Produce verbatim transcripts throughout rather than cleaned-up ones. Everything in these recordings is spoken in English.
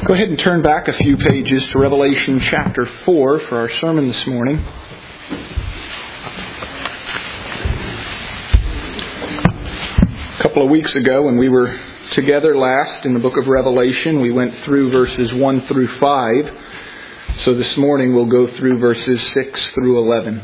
Go ahead and turn back a few pages to Revelation chapter four for our sermon this morning. A couple of weeks ago when we were together last in the book of Revelation, we went through verses one through five. So this morning we'll go through verses six through eleven.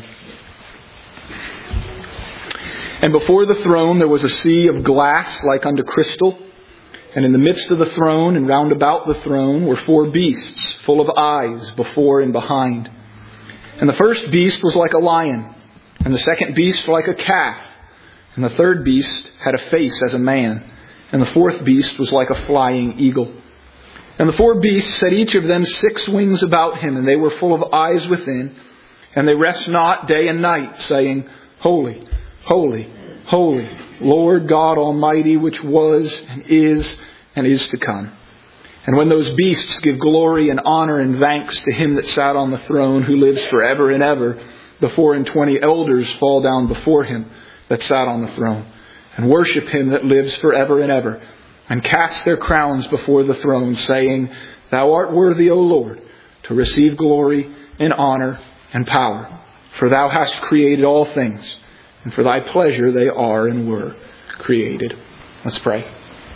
And before the throne there was a sea of glass like unto crystal. And in the midst of the throne and round about the throne were four beasts, full of eyes before and behind. And the first beast was like a lion, and the second beast like a calf, and the third beast had a face as a man, and the fourth beast was like a flying eagle. And the four beasts had each of them six wings about him, and they were full of eyes within, and they rest not day and night, saying, Holy, holy, holy, Lord God Almighty, which was and is and is to come. And when those beasts give glory and honor and thanks to him that sat on the throne, who lives forever and ever, the four and twenty elders fall down before him that sat on the throne, and worship him that lives forever and ever, and cast their crowns before the throne, saying, Thou art worthy, O Lord, to receive glory and honor and power. For thou hast created all things, and for thy pleasure they are and were created. Let's pray.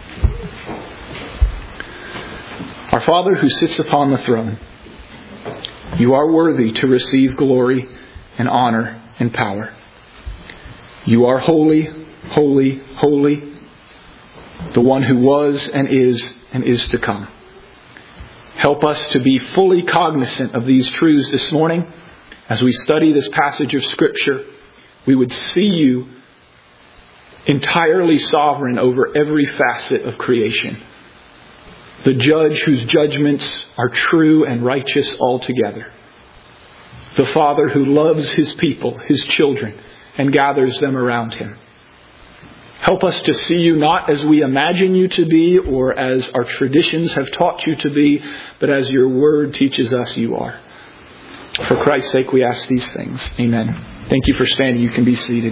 Our Father who sits upon the throne, you are worthy to receive glory and honor and power. You are holy, holy, holy, the one who was and is and is to come. Help us to be fully cognizant of these truths this morning as we study this passage of Scripture. We would see you entirely sovereign over every facet of creation. The judge whose judgments are true and righteous altogether. The Father who loves his people, his children, and gathers them around him. Help us to see you not as we imagine you to be or as our traditions have taught you to be, but as your word teaches us you are. For Christ's sake we ask these things. Amen. Thank you for standing. You can be seated.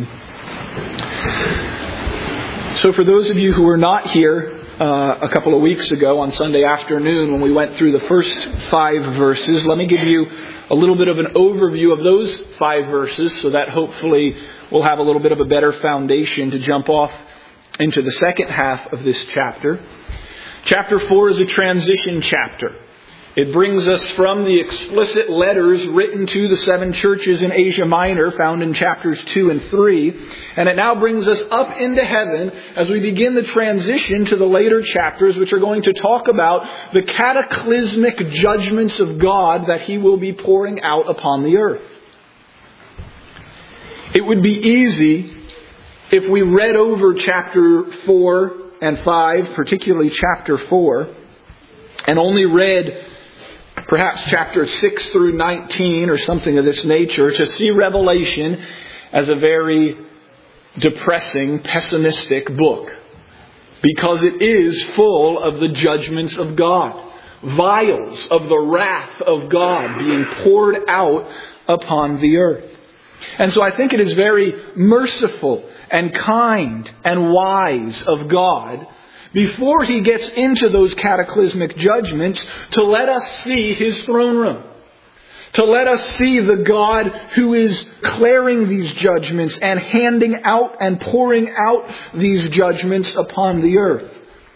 So for those of you who were not here uh, a couple of weeks ago on Sunday afternoon when we went through the first five verses, let me give you a little bit of an overview of those five verses so that hopefully we'll have a little bit of a better foundation to jump off into the second half of this chapter. Chapter four is a transition chapter. It brings us from the explicit letters written to the seven churches in Asia Minor, found in chapters two and three. And it now brings us up into heaven as we begin the transition to the later chapters, which are going to talk about the cataclysmic judgments of God that He will be pouring out upon the earth. It would be easy if we read over chapter four and five, particularly chapter four, and only read perhaps chapter six through nineteen or something of this nature, to see Revelation as a very depressing, pessimistic book. Because it is full of the judgments of God. Vials of the wrath of God being poured out upon the earth. And so I think it is very merciful and kind and wise of God, before He gets into those cataclysmic judgments, to let us see His throne room. To let us see the God who is declaring these judgments and handing out and pouring out these judgments upon the earth.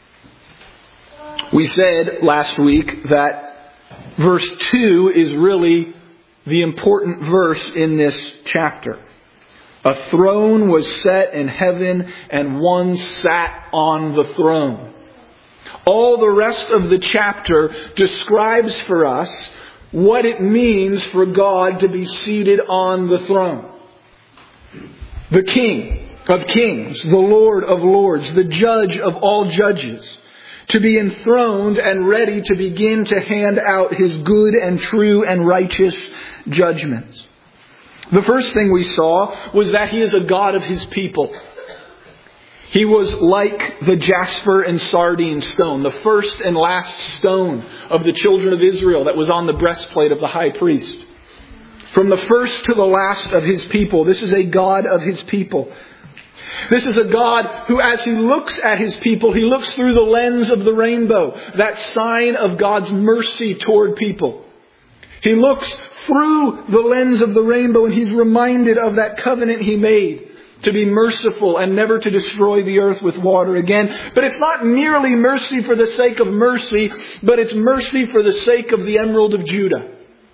We said last week that verse two is really the important verse in this chapter. A throne was set in heaven, and one sat on the throne. All the rest of the chapter describes for us what it means for God to be seated on the throne. The King of kings, the Lord of lords, the Judge of all judges, to be enthroned and ready to begin to hand out His good and true and righteous judgments. The first thing we saw was that He is a God of His people. He was like the jasper and sardine stone, the first and last stone of the children of Israel that was on the breastplate of the high priest. From the first to the last of His people, this is a God of His people. This is a God who, as He looks at His people, He looks through the lens of the rainbow, that sign of God's mercy toward people. He looks through the lens of the rainbow and He's reminded of that covenant He made to be merciful and never to destroy the earth with water again. But it's not merely mercy for the sake of mercy, but it's mercy for the sake of the Emerald of Judah.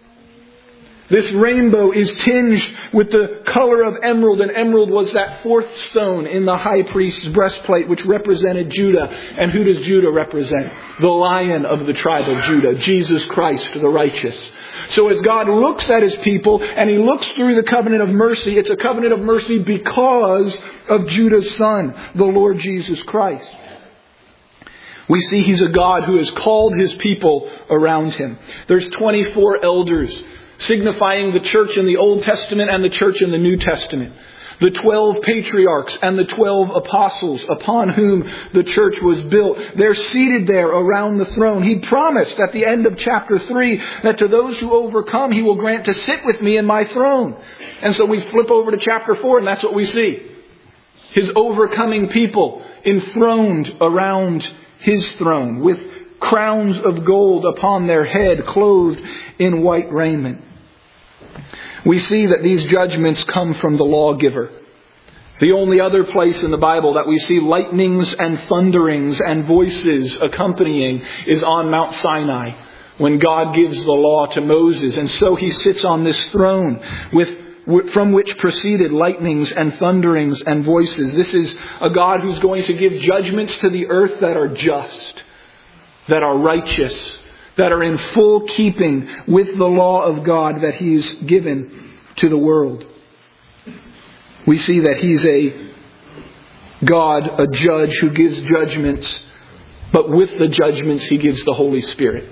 This rainbow is tinged with the color of emerald, and emerald was that fourth stone in the high priest's breastplate, which represented Judah. And who does Judah represent? The Lion of the tribe of Judah, Jesus Christ, the righteous. So as God looks at His people and He looks through the covenant of mercy, it's a covenant of mercy because of Judah's Son, the Lord Jesus Christ. We see He's a God who has called His people around Him. There's twenty-four elders, signifying the church in the Old Testament and the church in the New Testament. The twelve patriarchs and the twelve apostles upon whom the church was built. They're seated there around the throne. He promised at the end of chapter three that to those who overcome, He will grant to sit with me in my throne. And so we flip over to chapter four and that's what we see. His overcoming people enthroned around His throne with crowns of gold upon their head, clothed in white raiment. We see that these judgments come from the lawgiver. The only other place in the Bible that we see lightnings and thunderings and voices accompanying is on Mount Sinai, when God gives the law to Moses. And so He sits on this throne with from which proceeded lightnings and thunderings and voices. This is a God who's going to give judgments to the earth that are just, that are righteous, that are in full keeping with the law of God that He's given to the world. We see that He's a God, a judge who gives judgments, but with the judgments He gives the Holy Spirit.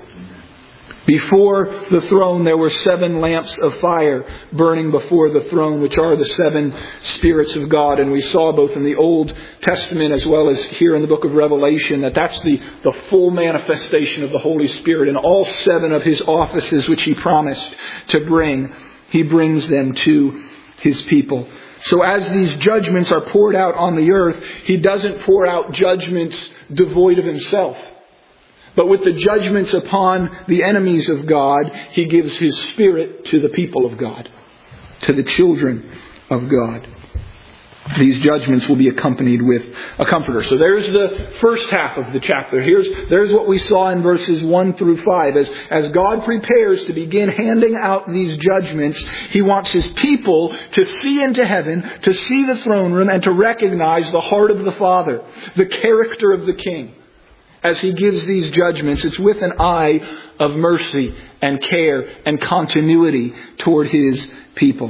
Before the throne there were seven lamps of fire burning before the throne, which are the seven spirits of God. And we saw both in the Old Testament as well as here in the book of Revelation that that's the, the full manifestation of the Holy Spirit. And all seven of His offices which He promised to bring, He brings them to His people. So as these judgments are poured out on the earth, He doesn't pour out judgments devoid of Himself. But with the judgments upon the enemies of God, He gives His Spirit to the people of God, to the children of God. These judgments will be accompanied with a comforter. So there's the first half of the chapter. Here's, there's what we saw in verses one through five. As, as God prepares to begin handing out these judgments, He wants His people to see into heaven, to see the throne room, and to recognize the heart of the Father, the character of the King. As He gives these judgments, it's with an eye of mercy and care and continuity toward His people.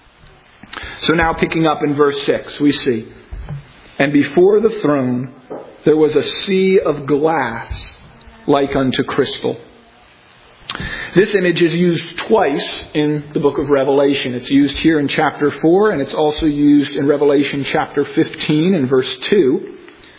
So now picking up in verse six, we see, and before the throne there was a sea of glass like unto crystal. This image is used twice in the book of Revelation. It's used here in chapter four, and it's also used in Revelation chapter fifteen and verse two.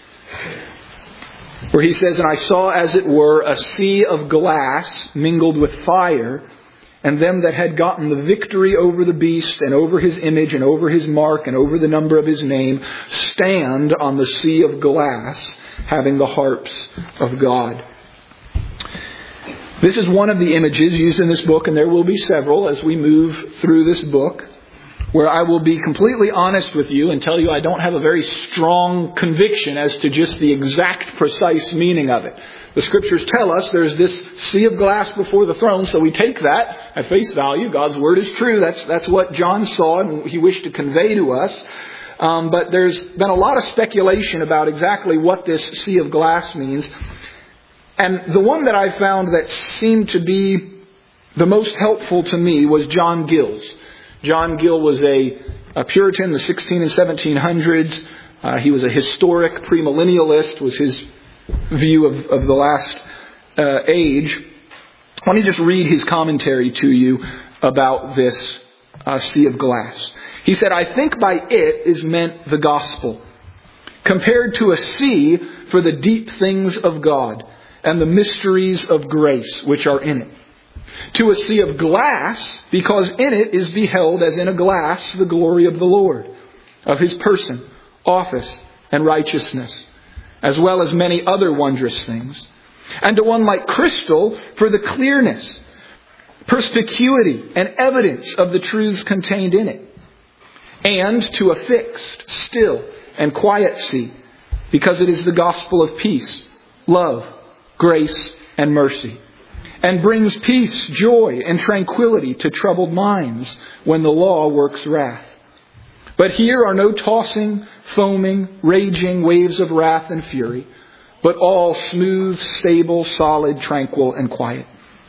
Where He says, and I saw as it were a sea of glass mingled with fire, and them that had gotten the victory over the beast and over his image and over his mark and over the number of his name stand on the sea of glass, having the harps of God. This is one of the images used in this book, and there will be several as we move through this book, where I will be completely honest with you and tell you I don't have a very strong conviction as to just the exact precise meaning of it. The Scriptures tell us there's this sea of glass before the throne, so we take that at face value. God's Word is true. That's that's what John saw and he wished to convey to us. Um, but there's been a lot of speculation about exactly what this sea of glass means. And the one that I found that seemed to be the most helpful to me was John Gill's. John Gill was a, a Puritan in the sixteen and seventeen hundreds. Uh, he was a historic premillennialist, was his view of, of the last uh, age. Let me just read his commentary to you about this uh, sea of glass. He said, I think by it is meant the gospel, compared to a sea for the deep things of God and the mysteries of grace which are in it. To a sea of glass, because in it is beheld as in a glass the glory of the Lord, of His person, office, and righteousness, as well as many other wondrous things. And to one like crystal for the clearness, perspicuity, and evidence of the truths contained in it. And to a fixed, still, and quiet sea, because it is the gospel of peace, love, grace, and mercy, and brings peace, joy, and tranquility to troubled minds when the law works wrath. But here are no tossing, foaming, raging waves of wrath and fury, but all smooth, stable, solid, tranquil, and quiet.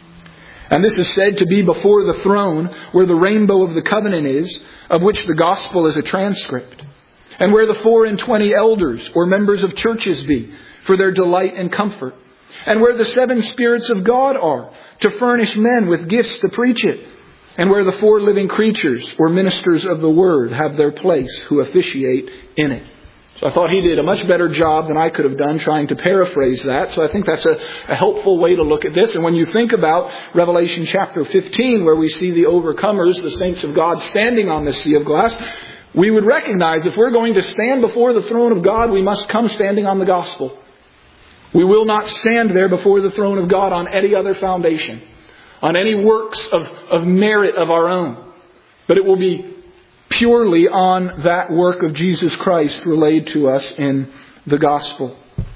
And this is said to be before the throne, where the rainbow of the covenant is, of which the gospel is a transcript, and where the four and twenty elders or members of churches be, for their delight and comfort, and where the seven spirits of God are, to furnish men with gifts to preach it, and where the four living creatures or ministers of the word have their place, who officiate in it. So I thought he did a much better job than I could have done trying to paraphrase that. So I think that's a, a helpful way to look at this. And when you think about Revelation chapter fifteen, where we see the overcomers, the saints of God, standing on the sea of glass, we would recognize if we're going to stand before the throne of God, we must come standing on the gospel. We will not stand there before the throne of God on any other foundation, on any works of, of merit of our own. But it will be purely on that work of Jesus Christ relayed to us in the gospel.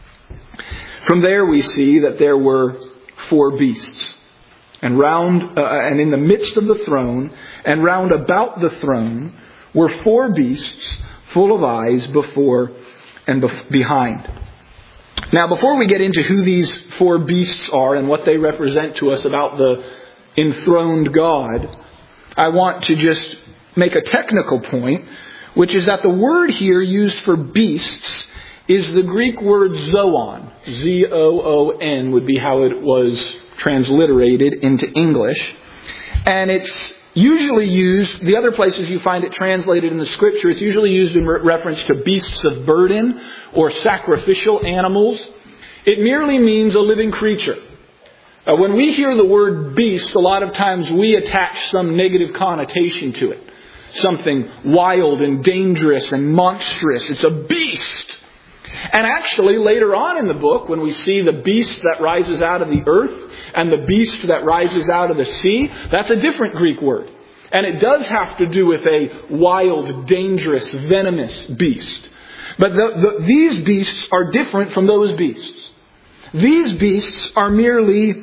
From there we see that there were four beasts. And round, uh, and in the midst of the throne, and round about the throne, were four beasts full of eyes before and bef- behind. Now, before we get into who these four beasts are and what they represent to us about the enthroned God, I want to just make a technical point, which is that the word here used for beasts is the Greek word zoon. Z O O N would be how it was transliterated into English. And it's usually used, the other places you find it translated in the Scripture, it's usually used in re- reference to beasts of burden or sacrificial animals. It merely means a living creature. Uh, when we hear the word beast, a lot of times we attach some negative connotation to it. Something wild and dangerous and monstrous. It's a beast. And actually, later on in the book, when we see the beast that rises out of the earth and the beast that rises out of the sea, that's a different Greek word. And it does have to do with a wild, dangerous, venomous beast. But the, the, these beasts are different from those beasts. These beasts are merely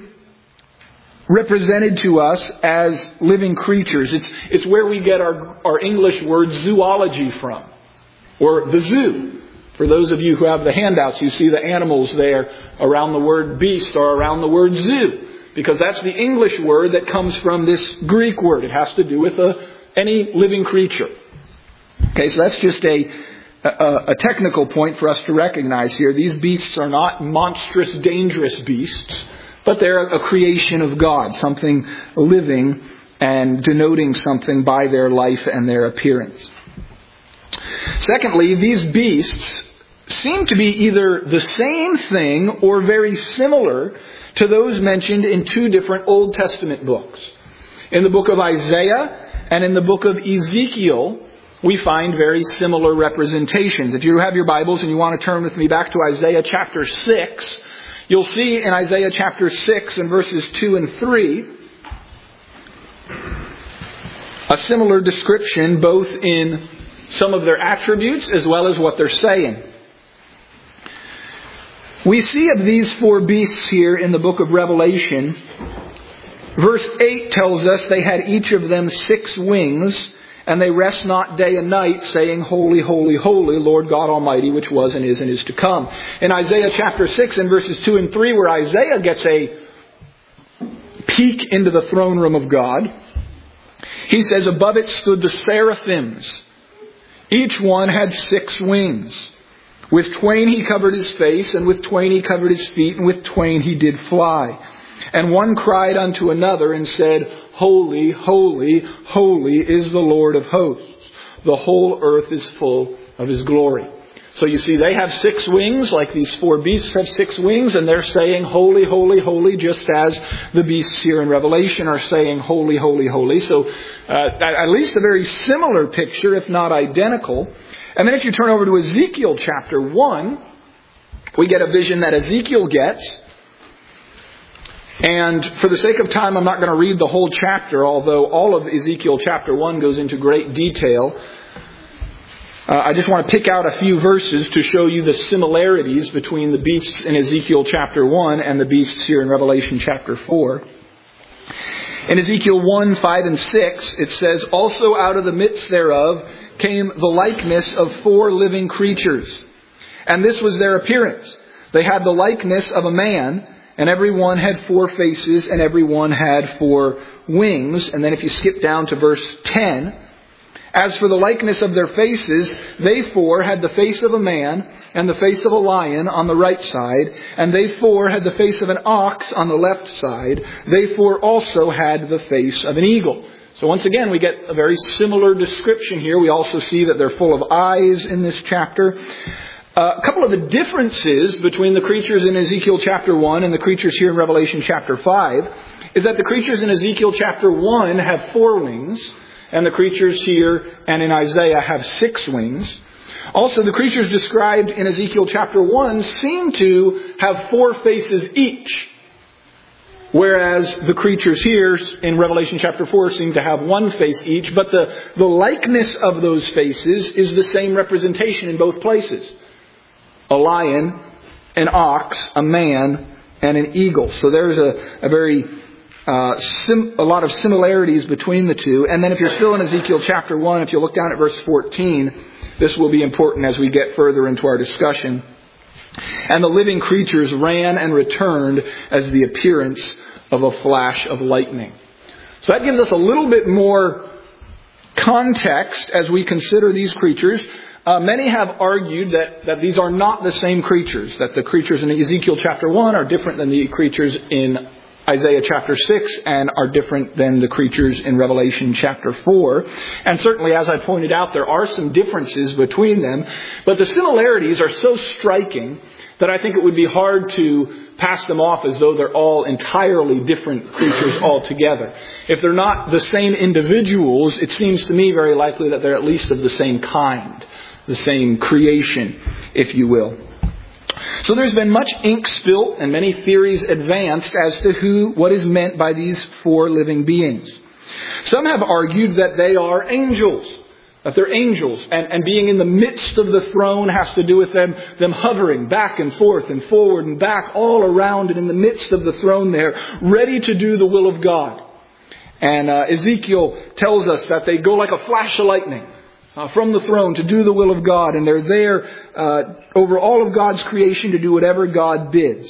represented to us as living creatures. It's, it's where we get our, our English word zoology from, or the zoo. For those of you who have the handouts, you see the animals there around the word beast or around the word zoo, because that's the English word that comes from this Greek word. It has to do with a, any living creature. Okay, so that's just a, a, a technical point for us to recognize here. These beasts are not monstrous, dangerous beasts, but they're a creation of God, something living and denoting something by their life and their appearance. Secondly, these beasts seem to be either the same thing or very similar to those mentioned in two different Old Testament books. In the book of Isaiah and in the book of Ezekiel, we find very similar representations. If you have your Bibles and you want to turn with me back to Isaiah chapter six, you'll see in Isaiah chapter six and verses two and three a similar description both in some of their attributes as well as what they're saying. We see of these four beasts here in the book of Revelation, verse eight tells us they had each of them six wings, and they rest not day and night, saying, Holy, holy, holy, Lord God Almighty, which was and is and is to come. In Isaiah chapter six and verses two and three, where Isaiah gets a peek into the throne room of God, he says, above it stood the seraphims. Each one had six wings. With twain he covered his face, and with twain he covered his feet, and with twain he did fly. And one cried unto another and said, Holy, holy, holy is the Lord of hosts. The whole earth is full of his glory. So you see, they have six wings, like these four beasts have six wings, and they're saying, Holy, holy, holy, just as the beasts here in Revelation are saying, Holy, holy, holy. So uh, at least a very similar picture, if not identical. And then if you turn over to Ezekiel chapter one, we get a vision that Ezekiel gets. And for the sake of time, I'm not going to read the whole chapter, although all of Ezekiel chapter one goes into great detail. Uh, I just want to pick out a few verses to show you the similarities between the beasts in Ezekiel chapter one and the beasts here in Revelation chapter four. In Ezekiel one, five, and six, it says, "Also out of the midst thereof came the likeness of four living creatures. And this was their appearance. They had the likeness of a man, and every one had four faces, and every one had four wings." And then if you skip down to verse ten, "As for the likeness of their faces, they four had the face of a man, and the face of a lion on the right side, and they four had the face of an ox on the left side. They four also had the face of an eagle." So once again, we get a very similar description here. We also see that they're full of eyes in this chapter. Uh, a couple of the differences between the creatures in Ezekiel chapter one and the creatures here in Revelation chapter five is that the creatures in Ezekiel chapter one have four wings, and the creatures here and in Isaiah have six wings. Also, the creatures described in Ezekiel chapter one seem to have four faces each, whereas the creatures here in Revelation chapter four seem to have one face each, but the, the likeness of those faces is the same representation in both places. A lion, an ox, a man, and an eagle. So there's a, a very uh, sim, a lot of similarities between the two. And then if you're still in Ezekiel chapter one, if you look down at verse fourteen, this will be important as we get further into our discussion. "And the living creatures ran and returned as the appearance of a flash of lightning." So that gives us a little bit more context as we consider these creatures. Uh, many have argued that, that these are not the same creatures, that the creatures in Ezekiel chapter one are different than the creatures in Isaiah chapter six and are different than the creatures in Revelation chapter four. And certainly, as I pointed out, there are some differences between them, but the similarities are so striking that I think it would be hard to pass them off as though they're all entirely different creatures altogether. If they're not the same individuals, it seems to me very likely that they're at least of the same kind, the same creation, if you will. So there's been much ink spilt and many theories advanced as to who, what is meant by these four living beings. Some have argued that they are angels, that they're angels, and, and being in the midst of the throne has to do with them, them hovering back and forth and forward and back all around and in the midst of the throne there, ready to do the will of God. And uh, Ezekiel tells us that they go like a flash of lightning Uh, from the throne to do the will of God. And they're there uh, over all of God's creation to do whatever God bids.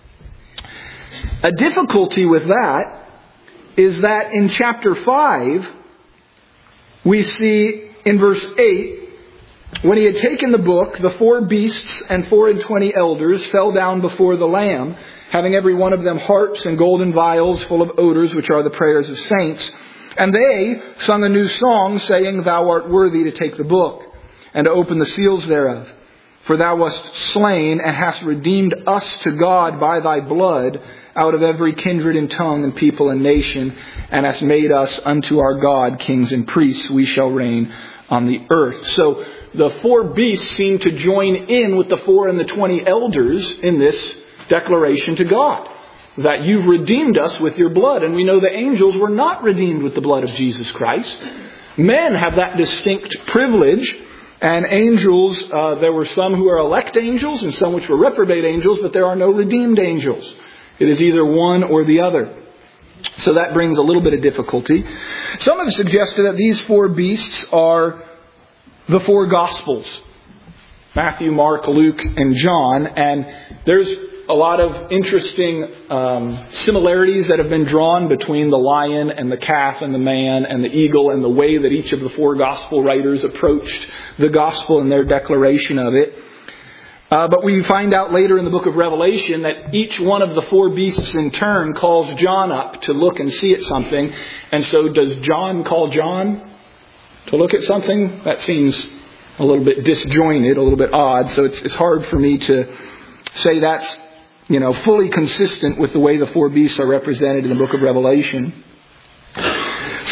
A difficulty with that is that in chapter five, we see in verse eight, "When he had taken the book, the four beasts and four and twenty elders fell down before the Lamb, having every one of them harps and golden vials full of odors, which are the prayers of saints. And they sung a new song, saying, Thou art worthy to take the book, and to open the seals thereof. For thou wast slain, and hast redeemed us to God by thy blood, out of every kindred and tongue and people and nation, and hast made us unto our God kings and priests. We shall reign on the earth." So the four beasts seem to join in with the four and the twenty elders in this declaration to God, that you've redeemed us with your blood. And we know the angels were not redeemed with the blood of Jesus Christ. Men have that distinct privilege. And angels, uh, there were some who are elect angels and some which were reprobate angels, but there are no redeemed angels. It is either one or the other. So that brings a little bit of difficulty. Some have suggested that these four beasts are the four Gospels: Matthew, Mark, Luke, and John. And there's a lot of interesting um, similarities that have been drawn between the lion and the calf and the man and the eagle, and the way that each of the four gospel writers approached the gospel in their declaration of it. Uh, but we find out later in the book of Revelation that each one of the four beasts in turn calls John up to look and see at something. And so does John call John to look at something? That seems a little bit disjointed, a little bit odd. So it's, it's hard for me to say that's, you know, fully consistent with the way the four beasts are represented in the book of Revelation.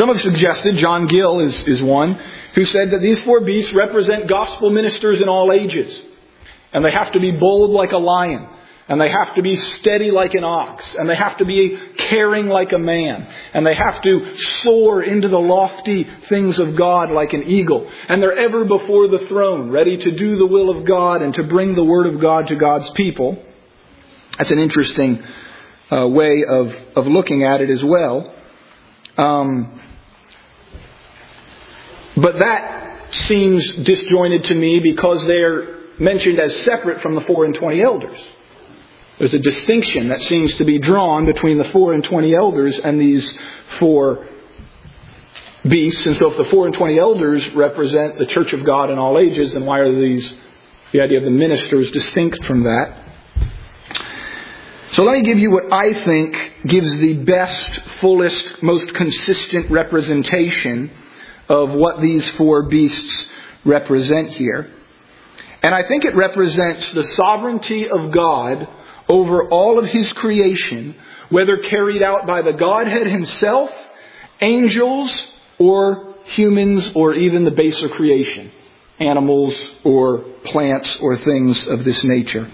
Some have suggested, John Gill is, is one, who said that these four beasts represent gospel ministers in all ages. And they have to be bold like a lion. And they have to be steady like an ox. And they have to be caring like a man. And they have to soar into the lofty things of God like an eagle. And they're ever before the throne, ready to do the will of God and to bring the word of God to God's people. That's an interesting uh, way of, of looking at it as well. Um, but that seems disjointed to me because they're mentioned as separate from the four and twenty elders. There's a distinction that seems to be drawn between the four and twenty elders and these four beasts. And so if the four and twenty elders represent the church of God in all ages, then why are these, the idea of the ministers, distinct from that? So let me give you what I think gives the best, fullest, most consistent representation of what these four beasts represent here. And I think it represents the sovereignty of God over all of His creation, whether carried out by the Godhead Himself, angels, or humans, or even the baser creation, animals or plants or things of this nature.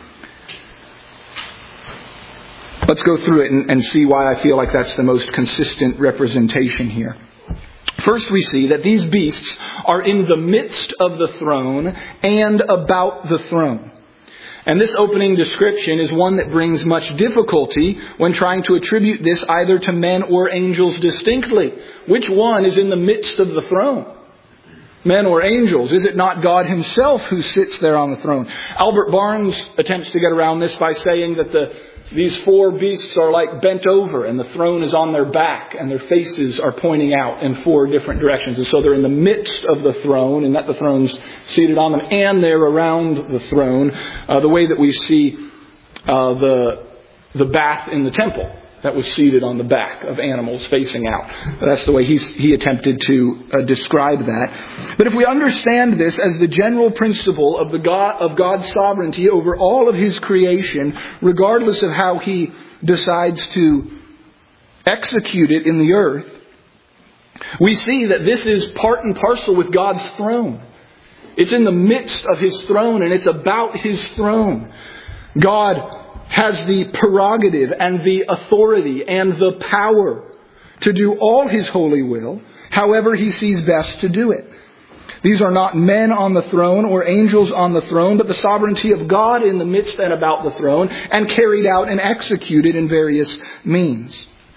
Let's go through it and, and see why I feel like that's the most consistent representation here. First, we see that these beasts are in the midst of the throne and about the throne. And this opening description is one that brings much difficulty when trying to attribute this either to men or angels distinctly. Which one is in the midst of the throne? Men or angels? Is it not God Himself who sits there on the throne? Albert Barnes attempts to get around this by saying that the These four beasts are like bent over and the throne is on their back and their faces are pointing out in four different directions. And so they're in the midst of the throne and that the throne's seated on them and they're around the throne, uh, the way that we see uh, the the bath in the temple that was seated on the back of animals facing out. That's the way he's, he attempted to uh, describe that. But if we understand this as the general principle of the God of God's sovereignty over all of His creation, regardless of how He decides to execute it in the earth, we see that this is part and parcel with God's throne. It's in the midst of His throne and it's about His throne. God has the prerogative and the authority and the power to do all His holy will, however He sees best to do it. These are not men on the throne or angels on the throne, but the sovereignty of God in the midst and about the throne, and carried out and executed in various means.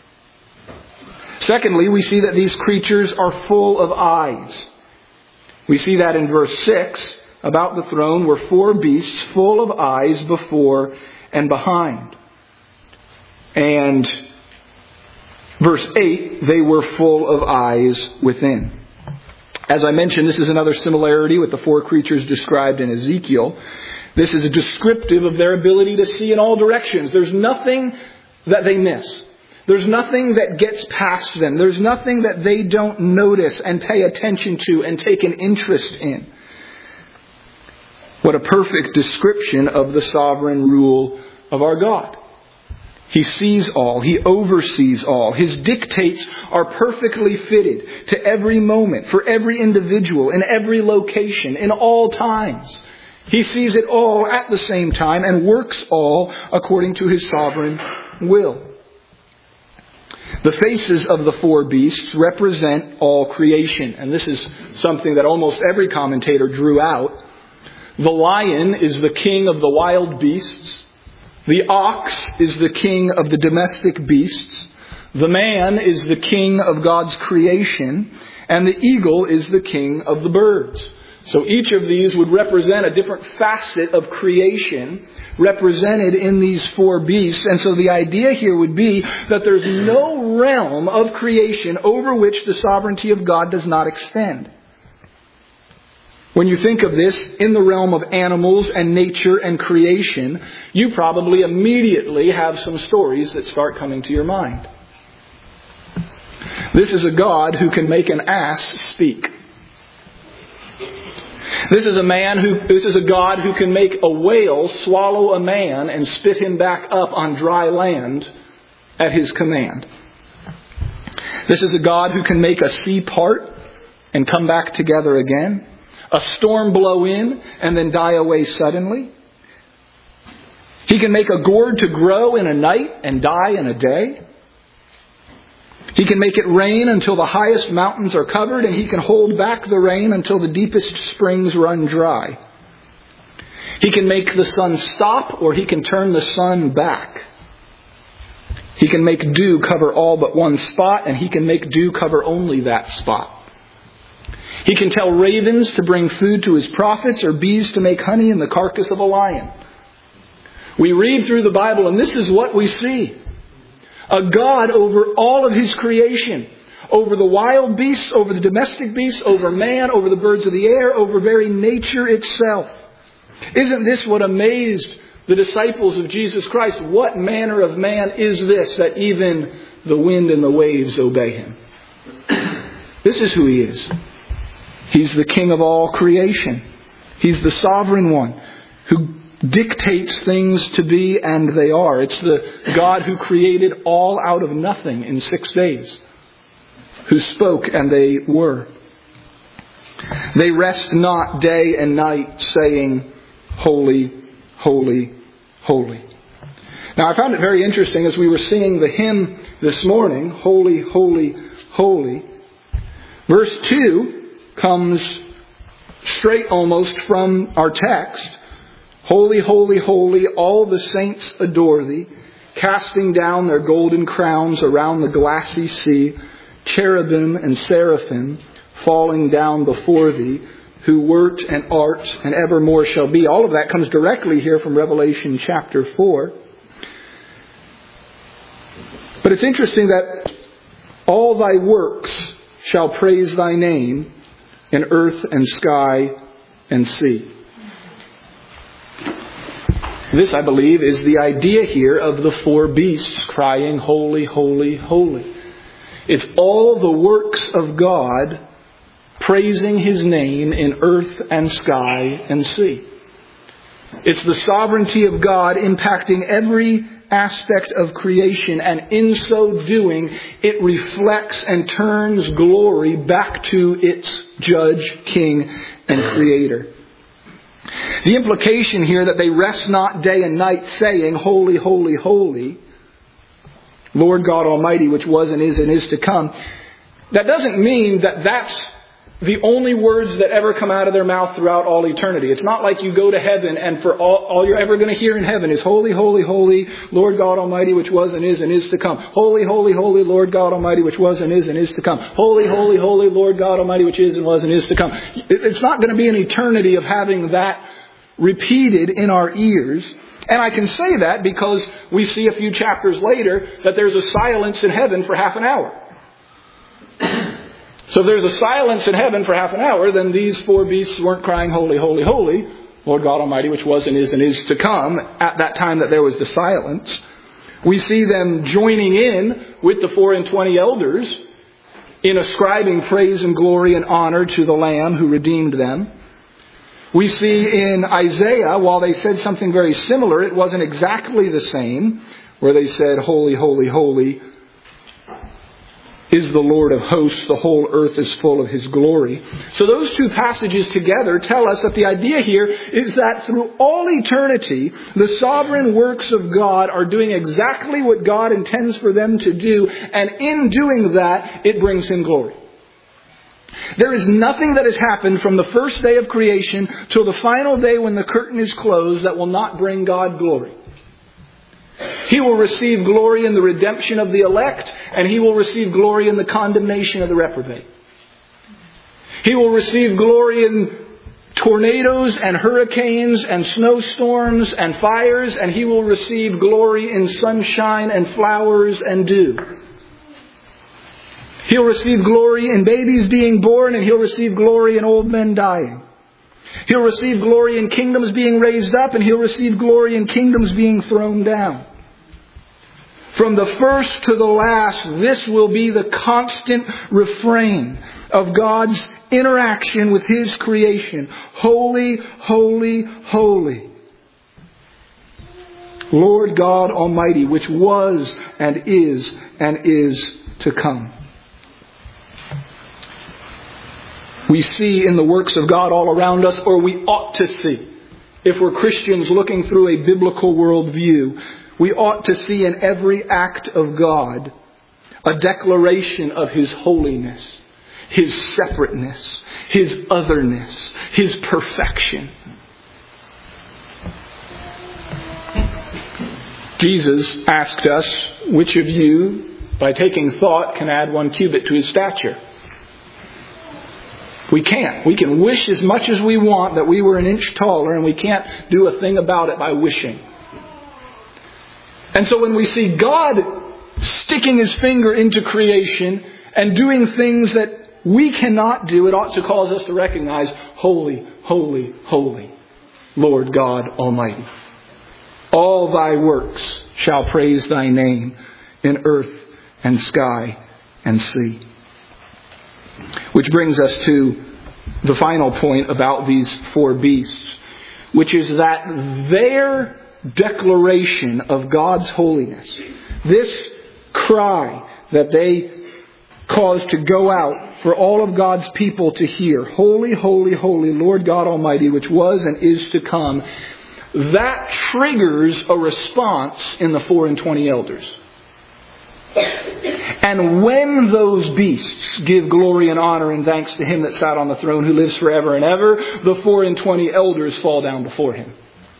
Secondly, we see that these creatures are full of eyes. We see that in verse six. About the throne were four beasts full of eyes before and behind. And verse eight, they were full of eyes within. As I mentioned, this is another similarity with the four creatures described in Ezekiel. This is a descriptive of their ability to see in all directions. There's nothing that they miss. There's nothing that gets past them. There's nothing that they don't notice and pay attention to and take an interest in. What a perfect description of the sovereign rule of our God. He sees all. He oversees all. His dictates are perfectly fitted to every moment, for every individual, in every location, in all times. He sees it all at the same time and works all according to His sovereign will. The faces of the four beasts represent all creation. And this is something that almost every commentator drew out. The lion is the king of the wild beasts. The ox is the king of the domestic beasts. The man is the king of God's creation. And the eagle is the king of the birds. So each of these would represent a different facet of creation represented in these four beasts. And so the idea here would be that there's no realm of creation over which the sovereignty of God does not extend. When you think of this in the realm of animals and nature and creation, you probably immediately have some stories that start coming to your mind. This is a God who can make an ass speak. This is a man who, this is a God who can make a whale swallow a man and spit him back up on dry land at His command. This is a God who can make a sea part and come back together again. A storm blow in and then die away suddenly. He can make a gourd to grow in a night and die in a day. He can make it rain until the highest mountains are covered, and He can hold back the rain until the deepest springs run dry. He can make the sun stop, or He can turn the sun back. He can make dew cover all but one spot, and He can make dew cover only that spot. He can tell ravens to bring food to His prophets, or bees to make honey in the carcass of a lion. We read through the Bible, and this is what we see. A God over all of His creation. Over the wild beasts, over the domestic beasts, over man, over the birds of the air, over very nature itself. Isn't this what amazed the disciples of Jesus Christ? What manner of man is this that even the wind and the waves obey Him? This is who He is. He's the King of all creation. He's the sovereign one who dictates things to be, and they are. It's the God who created all out of nothing in six days, who spoke and they were. They rest not day and night, saying, Holy, holy, holy. Now I found it very interesting as we were singing the hymn this morning, Holy, holy, holy. Verse two comes straight almost from our text. Holy, holy, holy, all the saints adore Thee, casting down their golden crowns around the glassy sea, cherubim and seraphim falling down before Thee, who wert and art and evermore shall be. All of that comes directly here from Revelation chapter four. But it's interesting that all Thy works shall praise Thy name in earth and sky and sea. This, I believe, is the idea here of the four beasts crying, Holy, holy, holy. It's all the works of God praising His name in earth and sky and sea. It's the sovereignty of God impacting every aspect of creation, and in so doing, it reflects and turns glory back to its Judge, King, and Creator. The implication here that they rest not day and night saying, Holy, holy, holy, Lord God Almighty, which was and is and is to come. That doesn't mean that that's the only words that ever come out of their mouth throughout all eternity. It's not like you go to heaven and for all, all you're ever going to hear in heaven is Holy, holy, holy, Lord God Almighty, which was and is and is to come. Holy, holy, holy, Lord God Almighty, which was and is and is to come. Holy, holy, holy, Lord God Almighty, which is and was and is to come. It's not going to be an eternity of having that repeated in our ears. And I can say that because we see a few chapters later that there's a silence in heaven for half an hour. So if there's a silence in heaven for half an hour, then these four beasts weren't crying, Holy, holy, holy, Lord God Almighty, which was and is and is to come, at that time that there was the silence. We see them joining in with the four and twenty elders in ascribing praise and glory and honor to the Lamb who redeemed them. We see in Isaiah, while they said something very similar, it wasn't exactly the same, where they said, Holy, holy, holy is the Lord of hosts. The whole earth is full of His glory. So those two passages together tell us that the idea here is that through all eternity, the sovereign works of God are doing exactly what God intends for them to do. And in doing that, it brings Him glory. There is nothing that has happened from the first day of creation till the final day when the curtain is closed that will not bring God glory. He will receive glory in the redemption of the elect, and He will receive glory in the condemnation of the reprobate. He will receive glory in tornadoes and hurricanes and snowstorms and fires, and He will receive glory in sunshine and flowers and dew. He'll receive glory in babies being born, and He'll receive glory in old men dying. He'll receive glory in kingdoms being raised up, and He'll receive glory in kingdoms being thrown down. From the first to the last, this will be the constant refrain of God's interaction with His creation. Holy, holy, holy, Lord God Almighty, which was and is and is to come. We see in the works of God all around us, or we ought to see. If we're Christians looking through a biblical worldview, we ought to see in every act of God a declaration of His holiness, His separateness, His otherness, His perfection. Jesus asked us, which of you, by taking thought, can add one cubit to his stature? We can't. We can wish as much as we want that we were an inch taller, and we can't do a thing about it by wishing. And so when we see God sticking His finger into creation and doing things that we cannot do, it ought to cause us to recognize, holy, holy, holy, Lord God Almighty. All Thy works shall praise Thy name in earth and sky and sea. Which brings us to the final point about these four beasts, which is that their declaration of God's holiness, this cry that they caused to go out for all of God's people to hear, holy, holy, holy, Lord God Almighty, which was and is to come, that triggers a response in the four and twenty elders. And when those beasts give glory and honor and thanks to Him that sat on the throne, who lives forever and ever, the four and twenty elders fall down before Him.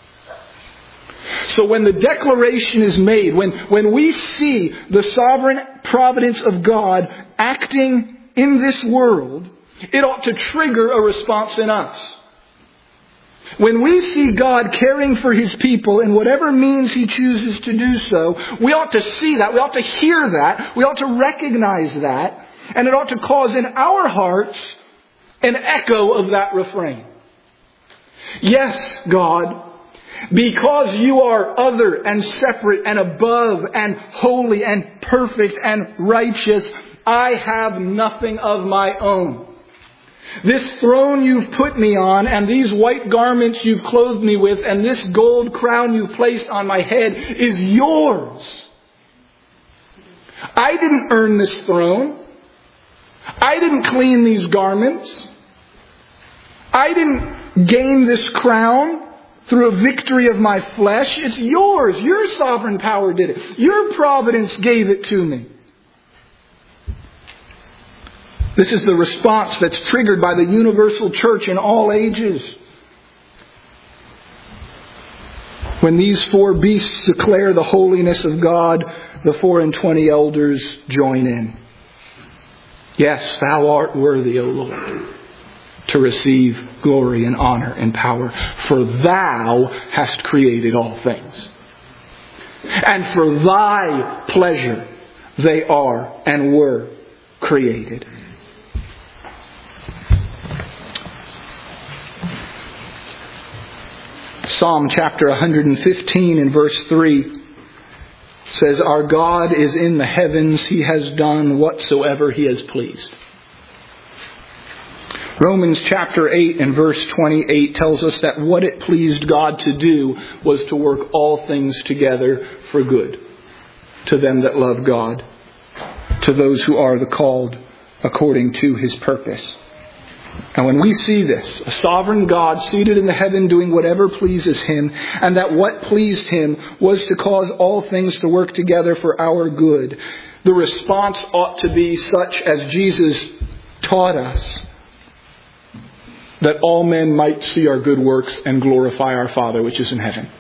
So when the declaration is made, when, when we see the sovereign providence of God acting in this world, it ought to trigger a response in us. When we see God caring for His people in whatever means He chooses to do so, we ought to see that. We ought to hear that. We ought to recognize that. And it ought to cause in our hearts an echo of that refrain. Yes, God, because You are other and separate and above and holy and perfect and righteous, I have nothing of my own. This throne You've put me on, and these white garments You've clothed me with, and this gold crown You've placed on my head is Yours. I didn't earn this throne. I didn't clean these garments. I didn't gain this crown through a victory of my flesh. It's Yours. Your sovereign power did it. Your providence gave it to me. This is the response that's triggered by the universal church in all ages. When these four beasts declare the holiness of God, the four and twenty elders join in. Yes, Thou art worthy, O Lord, to receive glory and honor and power, for Thou hast created all things. And for Thy pleasure they are and were created. Psalm chapter one hundred fifteen and verse three says, Our God is in the heavens. He has done whatsoever He has pleased. Romans chapter eight and verse twenty-eight tells us that what it pleased God to do was to work all things together for good to them that love God, to those who are the called according to His purpose. And when we see this, a sovereign God seated in the heaven doing whatever pleases Him, and that what pleased Him was to cause all things to work together for our good, the response ought to be such as Jesus taught us, that all men might see our good works and glorify our Father which is in heaven.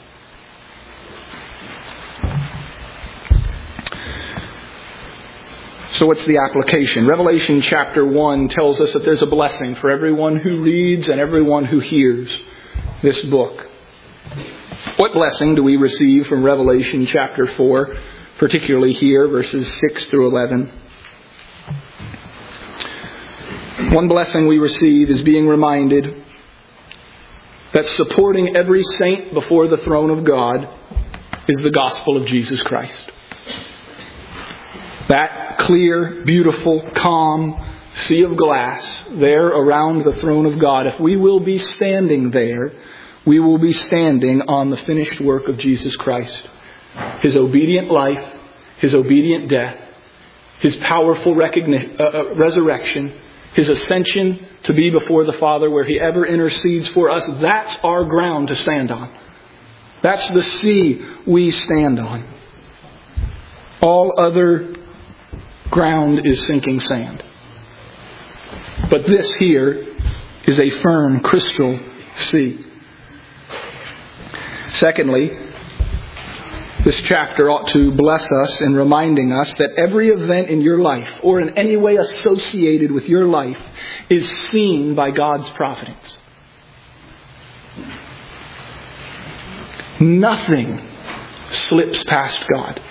So what's the application? Revelation chapter one tells us that there's a blessing for everyone who reads and everyone who hears this book. What blessing do we receive from Revelation chapter four, particularly here, verses six through eleven? One blessing we receive is being reminded that supporting every saint before the throne of God is the gospel of Jesus Christ. That clear, beautiful, calm sea of glass there around the throne of God, if we will be standing there, we will be standing on the finished work of Jesus Christ. His obedient life, His obedient death, His powerful recogni- uh, uh, resurrection, His ascension to be before the Father, where He ever intercedes for us, that's our ground to stand on. That's the sea we stand on. All other ground is sinking sand. But this here is a firm crystal sea. Secondly, this chapter ought to bless us in reminding us that every event in your life, or in any way associated with your life, is seen by God's providence. Nothing slips past God.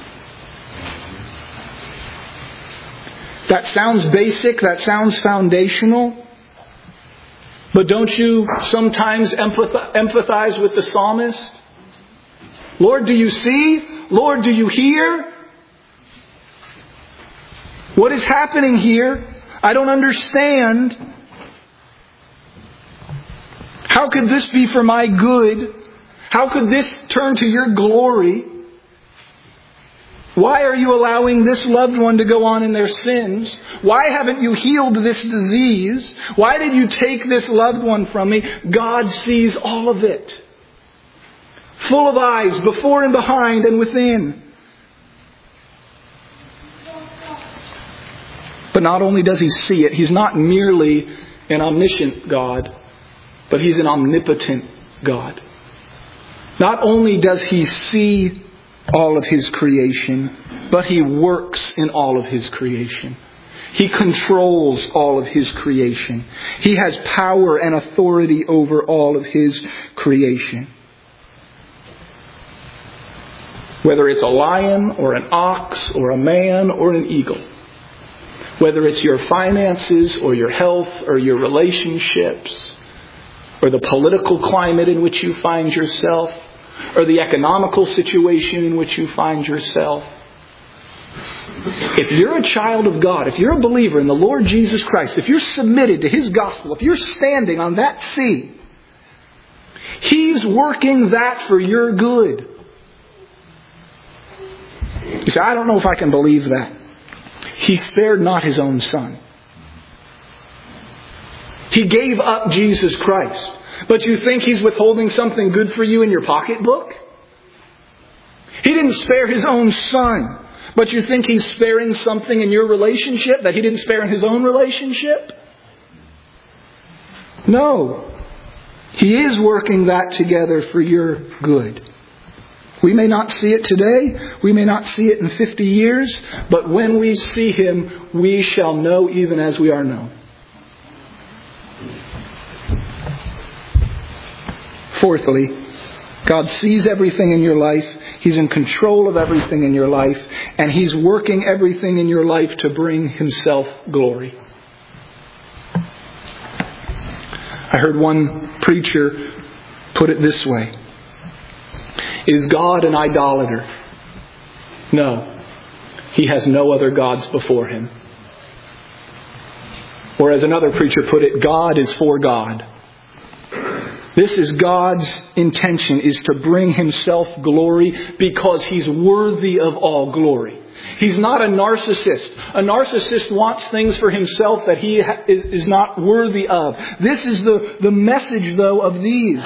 That sounds basic, that sounds foundational. But don't you sometimes empathize with the psalmist? Lord, do you see? Lord, do you hear? What is happening here? I don't understand. How could this be for my good? How could this turn to your glory? Why are you allowing this loved one to go on in their sins? Why haven't you healed this disease? Why did you take this loved one from me? God sees all of it. Full of eyes, before and behind and within. But not only does He see it, He's not merely an omniscient God, but He's an omnipotent God. Not only does He see all of His creation, but He works in all of His creation. He controls all of His creation. He has power and authority over all of His creation. Whether it's a lion or an ox or a man or an eagle. Whether it's your finances or your health or your relationships or the political climate in which you find yourself or the economical situation in which you find yourself. If you're a child of God, if you're a believer in the Lord Jesus Christ, if you're submitted to His gospel, if you're standing on that sea, He's working that for your good. You say, I don't know if I can believe that. He spared not His own Son. He gave up Jesus Christ. But you think He's withholding something good for you in your pocketbook? He didn't spare His own Son. But you think He's sparing something in your relationship that He didn't spare in His own relationship? No. He is working that together for your good. We may not see it today. We may not see it in fifty years. But when we see Him, we shall know even as we are known. Fourthly, God sees everything in your life. He's in control of everything in your life. And He's working everything in your life to bring Himself glory. I heard one preacher put it this way. Is God an idolater? No. He has no other gods before Him. Or as another preacher put it, God is for God. This is God's intention, is to bring Himself glory because He's worthy of all glory. He's not a narcissist. A narcissist wants things for himself that he is not worthy of. This is the, the message, though, of these.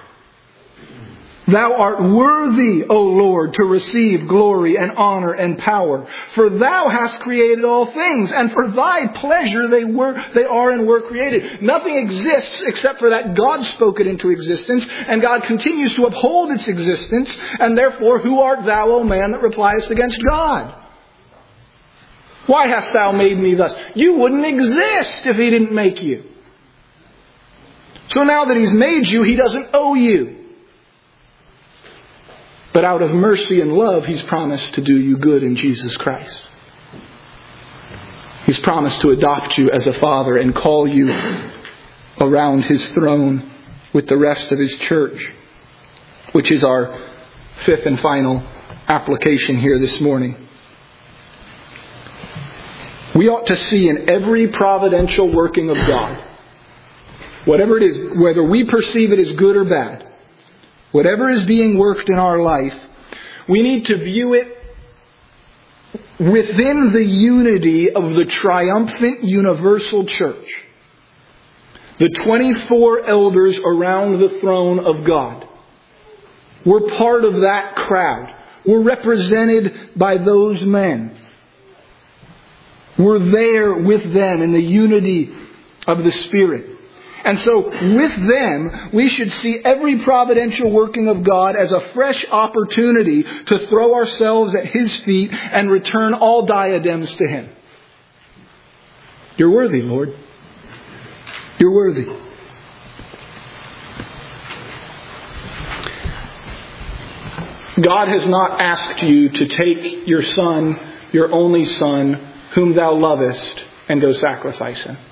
Thou art worthy, O Lord, to receive glory and honor and power. For Thou hast created all things, and for Thy pleasure they were, they are and were created. Nothing exists except for that God spoke it into existence, and God continues to uphold its existence, and therefore who art Thou, O man, that repliest against God? Why hast Thou made me thus? You wouldn't exist if He didn't make you. So now that He's made you, He doesn't owe you. But out of mercy and love, He's promised to do you good in Jesus Christ. He's promised to adopt you as a father and call you around His throne with the rest of His church, which is our fifth and final application here this morning. We ought to see in every providential working of God, whatever it is, whether we perceive it as good or bad, whatever is being worked in our life, we need to view it within the unity of the triumphant universal church, the twenty-four elders around the throne of God, we're part of that crowd. We're represented by those men. We're there with them in the unity of the Spirit. And so with them, we should see every providential working of God as a fresh opportunity to throw ourselves at His feet and return all diadems to Him. You're worthy, Lord. You're worthy. God has not asked you to take your son, your only son, whom thou lovest, and go sacrifice him.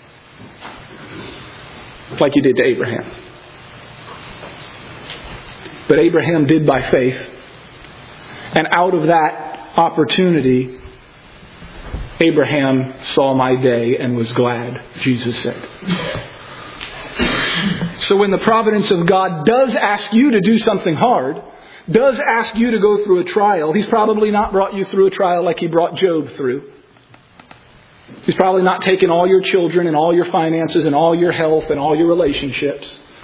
Like you did to Abraham. But Abraham did by faith. And out of that opportunity, Abraham saw my day and was glad, Jesus said. So when the providence of God does ask you to do something hard, does ask you to go through a trial, He's probably not brought you through a trial like He brought Job through. He's probably not taken all your children and all your finances and all your health and all your relationships.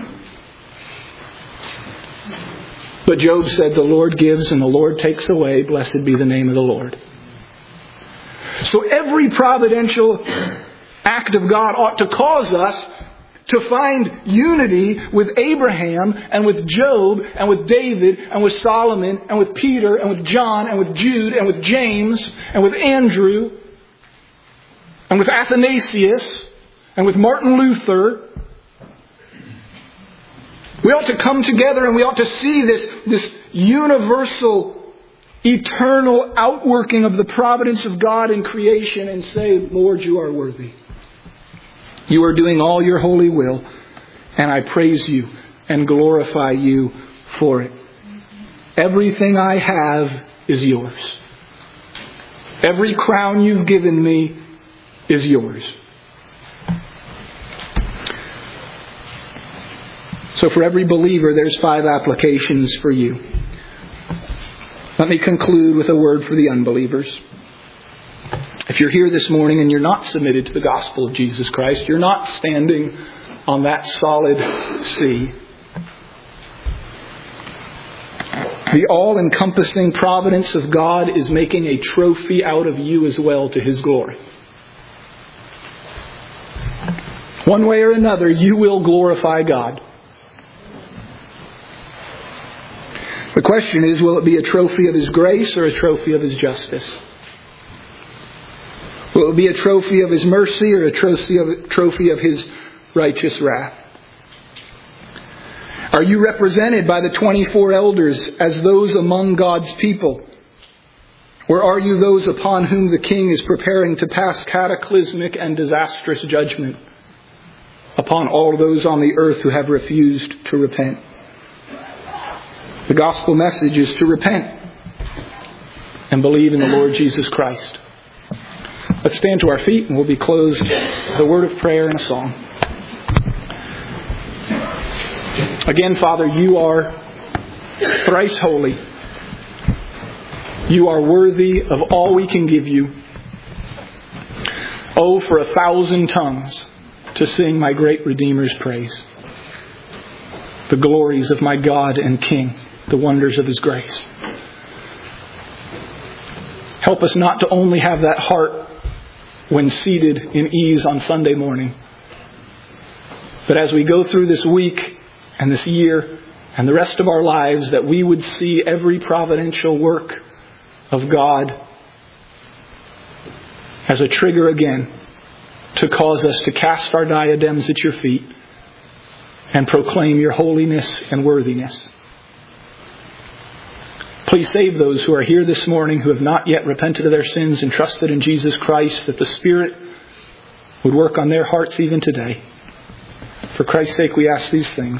But Job said, the Lord gives and the Lord takes away. Blessed be the name of the Lord. So every providential act of God ought to cause us to find unity with Abraham and with Job and with David and with Solomon and with Peter and with John and with Jude and with James and with Andrew and with Athanasius and with Martin Luther. We ought to come together and we ought to see this, this universal, eternal outworking of the providence of God in creation and say, Lord, you are worthy. You are doing all your holy will, and I praise you and glorify you for it. Everything I have is yours. Every crown you've given me is yours. So for every believer, there's five applications for you. Let me conclude with a word for the unbelievers. If you're here this morning and you're not submitted to the gospel of Jesus Christ, you're not standing on that solid sea. The all-encompassing providence of God is making a trophy out of you as well to His glory. One way or another, you will glorify God. The question is, will it be a trophy of His grace or a trophy of His justice? Will it be a trophy of His mercy or a trophy of, trophy of His righteous wrath? Are you represented by the twenty-four elders as those among God's people? Or are you those upon whom the King is preparing to pass cataclysmic and disastrous judgment upon all those on the earth who have refused to repent? The gospel message is to repent and believe in the Lord Jesus Christ. Let's stand to our feet and we'll be closed with a word of prayer and a song. Again, Father, you are thrice holy. You are worthy of all we can give you. Oh, for a thousand tongues to sing my great Redeemer's praise. The glories of my God and King, the wonders of His grace. Help us not to only have that heart when seated in ease on Sunday morning, but as we go through this week and this year and the rest of our lives, that we would see every providential work of God as a trigger again to cause us to cast our diadems at your feet and proclaim your holiness and worthiness. Please save those who are here this morning who have not yet repented of their sins and trusted in Jesus Christ, that the Spirit would work on their hearts even today. For Christ's sake we ask these things.